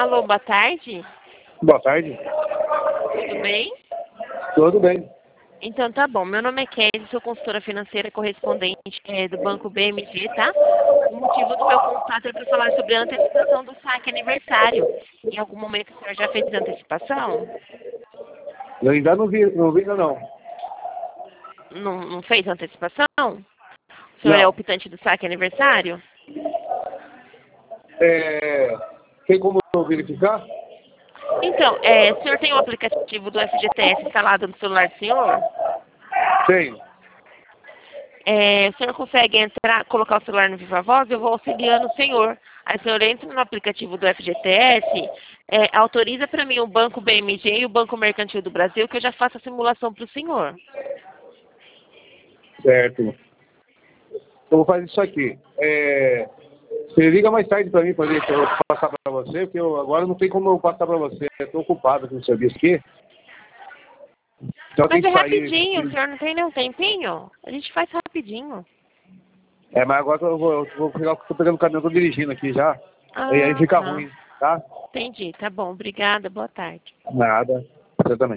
Alô, boa tarde. Boa tarde. Tudo bem? Tudo bem. Então tá bom. Meu nome é Kelly, sou consultora financeira correspondente do Banco BMG, tá? O motivo do meu contato é para falar sobre a antecipação do saque aniversário. Em algum momento o senhor já fez antecipação? Eu ainda não vi ainda não. Não fez antecipação? O senhor é Não. optante do saque aniversário? Tem como eu verificar? Então, o senhor tem o aplicativo do FGTS instalado no celular do senhor? Tenho. O senhor consegue entrar, colocar o celular no Viva Voz? Eu vou auxiliando o senhor. Aí o senhor entra no aplicativo do FGTS, autoriza para mim o Banco BMG e o Banco Mercantil do Brasil, que eu já faço a simulação para o senhor. Certo. Eu vou fazer isso aqui. Você liga mais tarde para mim para ver se eu passar para você, porque agora não tem como eu passar para você. Eu estou ocupado com o serviço aqui. Então tem Mas é que sair. rapidinho, o senhor não tem nenhum tempinho? A gente faz rapidinho. Mas agora eu vou pegar, estou pegando o caminhão, estou dirigindo aqui já. E aí Ah, fica tá. ruim, tá? Entendi, tá bom. Obrigada, boa tarde. Nada. Você também.